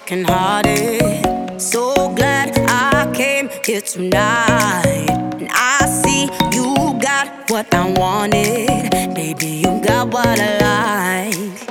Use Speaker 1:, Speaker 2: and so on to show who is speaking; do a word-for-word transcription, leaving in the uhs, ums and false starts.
Speaker 1: broken hearted. So glad I came here tonight. And I see you got what I wanted. Baby, you got what I like.